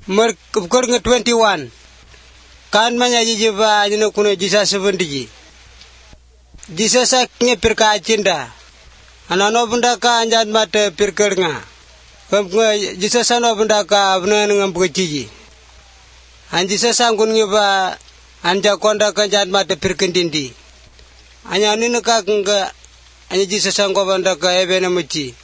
Mer kor nge 21. Kan manya jiba nyino kuno Jesus 70. Jesus aknya pirka cinda. Anano bunda ka anjat mate pirkernya. Kamnga Jesus ano bunda ka bnen ngam bukiji. An Jesus angkun ngiba anja konda ka anjat mate pirkendindi. Anya nino ka nga anya Jesus angko bunda ka ebena muci.